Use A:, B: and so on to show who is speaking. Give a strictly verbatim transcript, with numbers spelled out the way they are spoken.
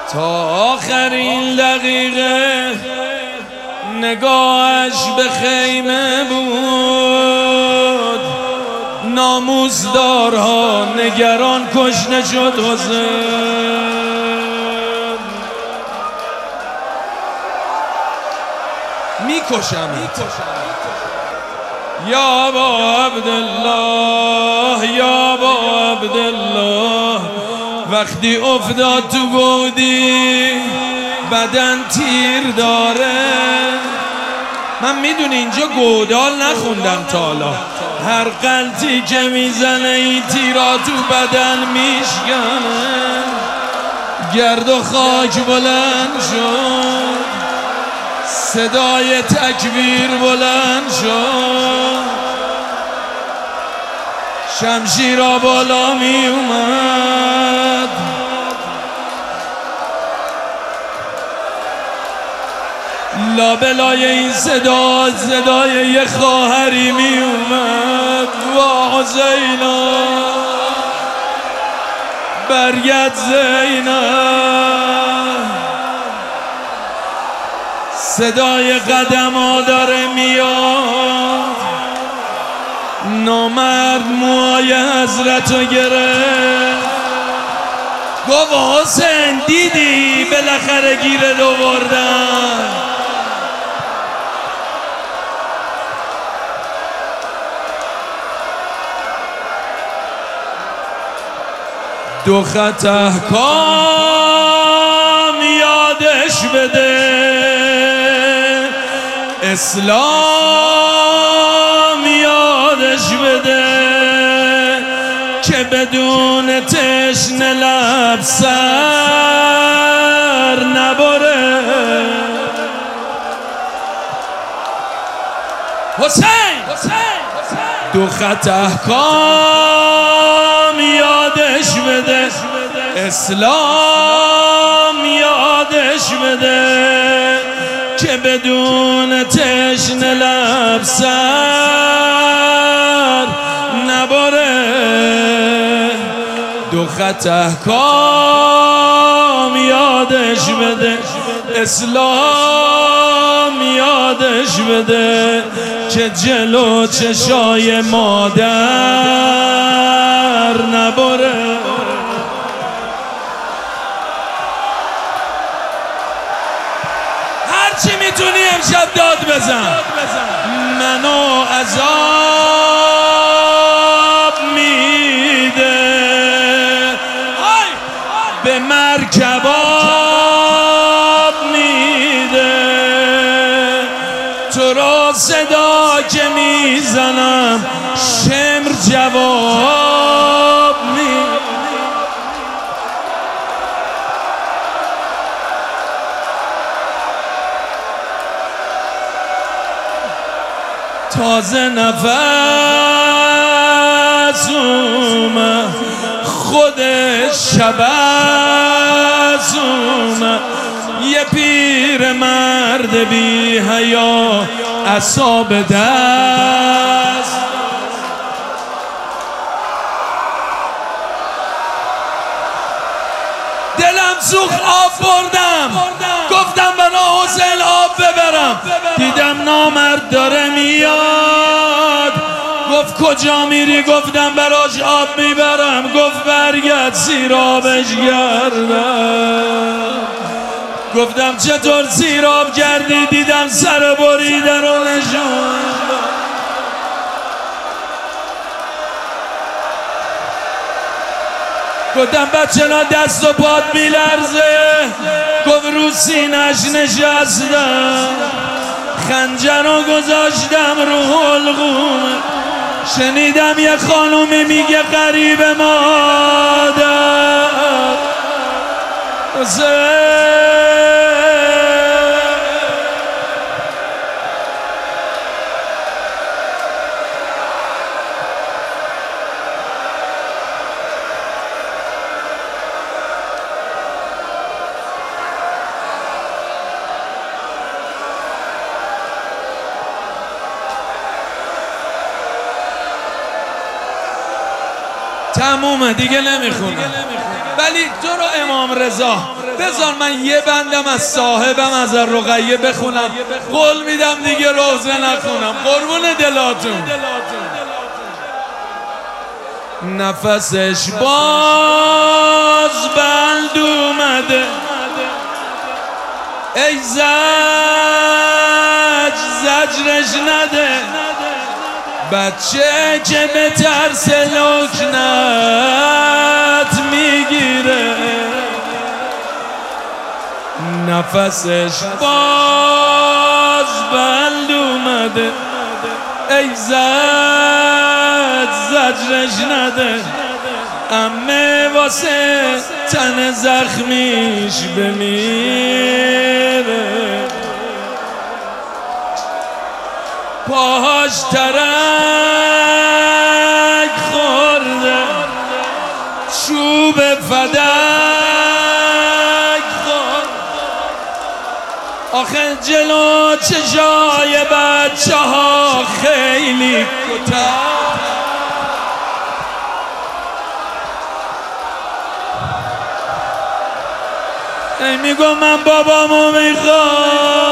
A: تا آخرین دقیقه نگاهش به خیمه بود. ناموزدارها نگران کشته شد حسین. میکشم یا ابا عبدالله یا ابا عبدالله. وقتی افتاد تو گودی بدن تیر داره. من میدونی اینجا گودال نخوندم تا حالا. هر غلطی که میزنه این تیرا تو بدن میشکنه. گرد و خاک بلند شد، صدای تکبیر بلند شد، شمشیرا بالا می اومد. لابلای این صدا صدای یه خواهری می اومد. وا حسینا برگرد زینب. صدای قدم ها داره میاد. نامرد موهای حضرتو گرفت. گفت حسین دیدی بالاخره گیره دو بردن. دو خط احکام یادش بده، اسلام یادش بده که بدون تشنه لب سر نبره. حسین دو خط احکام یادش بده، اسلام یادش بده که بدون تشنه لب سر نبره. دو خط احکام یادش بده، اسلام یادش بده که جلو چشای مادر نبره. هرچی میتونی امشب داد بزن. منو عذاب میده، به مرکباب میده. تو را صدا که میزنم شمر جواب میده. تازه نفس اومد، خودش شبز اومد. یه پیر مرد بی حیا اعصاب دست. دلم سوخت آب بردم، گفتم بنا حسین آب ببرم. دیدم نامرد داره میاد. گفت کجا میری؟ گفتم براش آب میبرم. گفت برگرد سیرابش گردم. گفتم چطور سیراب کردی؟ دیدم سر بریده رو نشون. گفتم بچه نا دست و پات میلرزه. گفت رو سینش نشستم، خنجر رو گذاشتم رو حلقوم. شنیدم یه خانومی میگه غریب مادر حسین. تمومه دیگه نمیخونم. ولی تو رو امام رضا بذار من یه بندم از صاحبم از رقیه بخونم، قول میدم دیگه روزه نخونم قربون دلاتون. نفسش باز بند اومده، ای زج زجرش نده، بچه که به ترس لکنت میگیره. نفسش باز بند اومده، ای زج زجرش نده، امه واسه تن زخمیش بمیره. پاهاش ترک خورده، چوب فدک خورد، آخه جلو چشای بچه ها خیلی کتر. ای میگم من بابامو میخوام،